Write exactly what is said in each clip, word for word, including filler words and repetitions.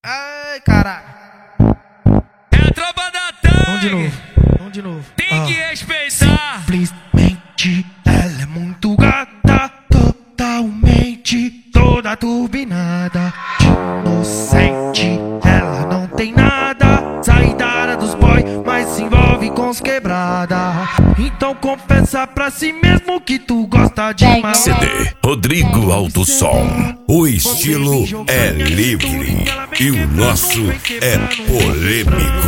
Ai, caralho. É a tropa da Tang. Vamos de novo, vamos de novo. Tem Ah. que respeitar. Simplesmente ela é muito gata, totalmente toda turbinada. Inocente, ela não tem nada, sai da área dos boy, mas se envolve com os quebrada. Então confessa pra si mesmo que tu gosta de malandro. C D Rodrigo Alto Som. O estilo é livre e o nosso é polêmico.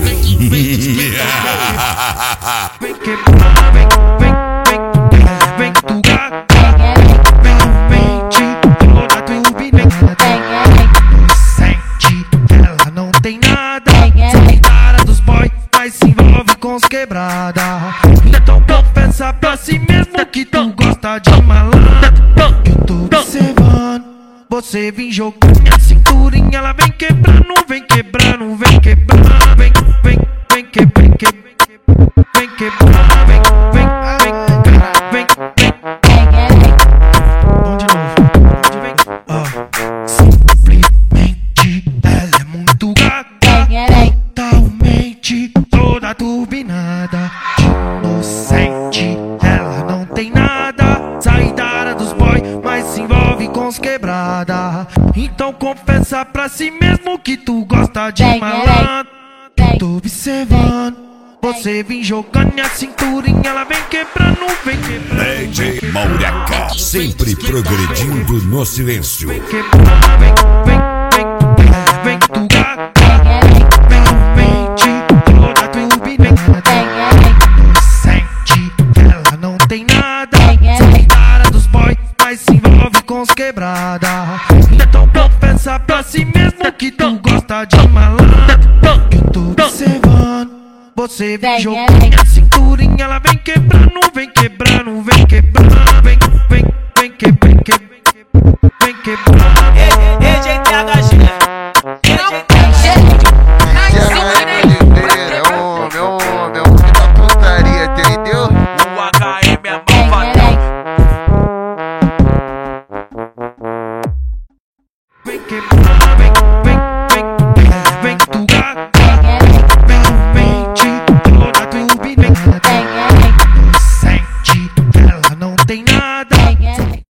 Vem quebrar, vem, vem, vem, vem tu gata, vem, mente, toda turbinada. Inocente, ela não tem nada, sai da área dos boy, mas se envolve com os quebrada. Então confessa pra si mesmo que tu gosta de malandro. Que eu tô observando, você vem jogando minha cinturinha, ela vem quebrando, vem quebrando, vem quebrando, vem, vem, vem quebrando, vem quebrando, vem quebrando, vem, vem, vem, vem, vem. Vamos de novo, vamos de vem. Ah. Simplesmente ela é muito gata, totalmente toda turbinada. Inocente, ela não tem nada, sai da área dos boy, mas se envolve com os quebrada. Então confessa pra si mesmo que tu gosta de malandro. Eu tô observando, você vem jogando minha cinturinha, ela vem quebrando, vem quebrando. D J Mauriaca, sempre progredindo no silêncio. Vem quebrar, vem, vem, vem, vem tu gata, vem, mente, toda turbinada. Inocente, ela não tem nada, sai da área dos boy, mas se envolve com os quebrada. Então confessa pra si mesmo que tu gosta de malandro. Que eu tô observando, você vem jogando minha cinturinha, ela vem quebrando, vem quebrando, vem quebrando.